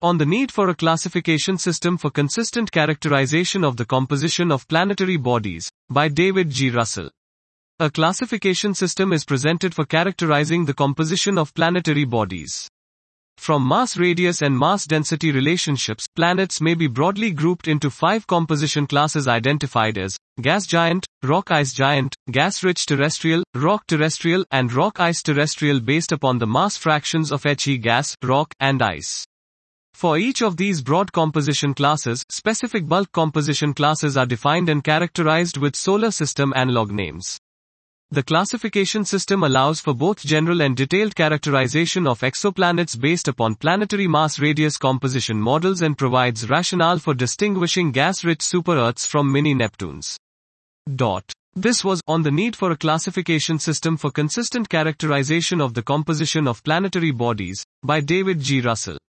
On the need for a classification system for consistent characterization of the composition of planetary bodies, by David G. Russell. A classification system is presented for characterizing the composition of planetary bodies. From mass radius and mass density relationships, planets may be broadly grouped into 5 composition classes identified as gas giant, rock ice giant, gas-rich terrestrial, rock terrestrial, and rock ice terrestrial based upon the mass fractions of He gas, rock, and ice. For each of these broad composition classes, specific bulk composition classes are defined and characterized with solar system analog names. The classification system allows for both general and detailed characterization of exoplanets based upon planetary mass radius composition models and provides rationale for distinguishing gas-rich super-Earths from mini-Neptunes. This was On the Need for a Classification System for Consistent Characterization of the Composition of Planetary Bodies, by David G. Russell.